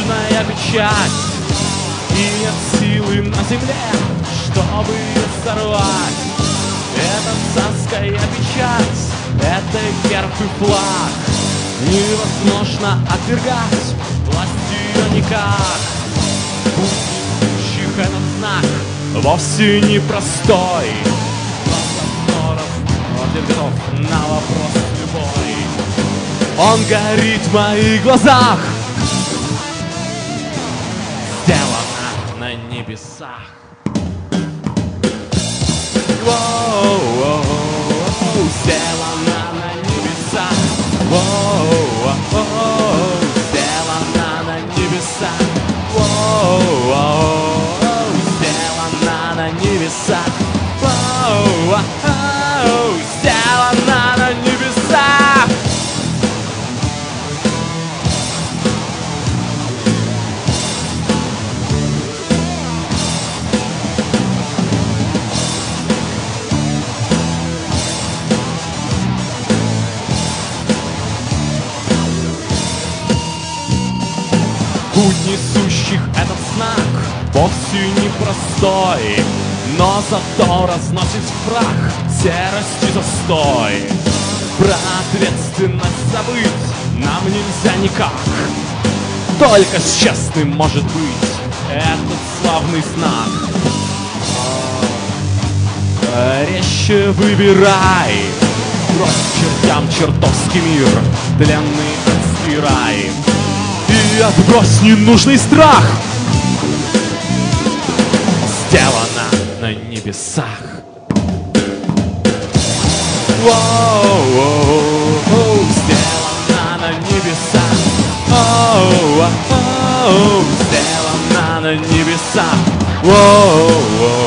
вечная печать, и нет силы на земле, чтобы ее сорвать. Это царская печать, это герб и флаг. Невозможно отвергать власть ее никак. Путь несущих этот знак вовсе непростой, но разновер готов на вопрос любой. Он горит в моих глазах, сделано на небесах. Сделано на небесах. Сделано на небесах. Сделано на небесах. Сделано на небесах. Путь несущих этот знак вовсе непростой, но зато разносит в прах серость и застой. Про ответственность забыть нам нельзя никак, только с честным может быть этот славный знак. Резче выбирай, брось чертям чертовский мир, тленный отстирай. И отбрось ненужный страх. Сделано на небесах. Сделано на небесах. Сделано на небесах.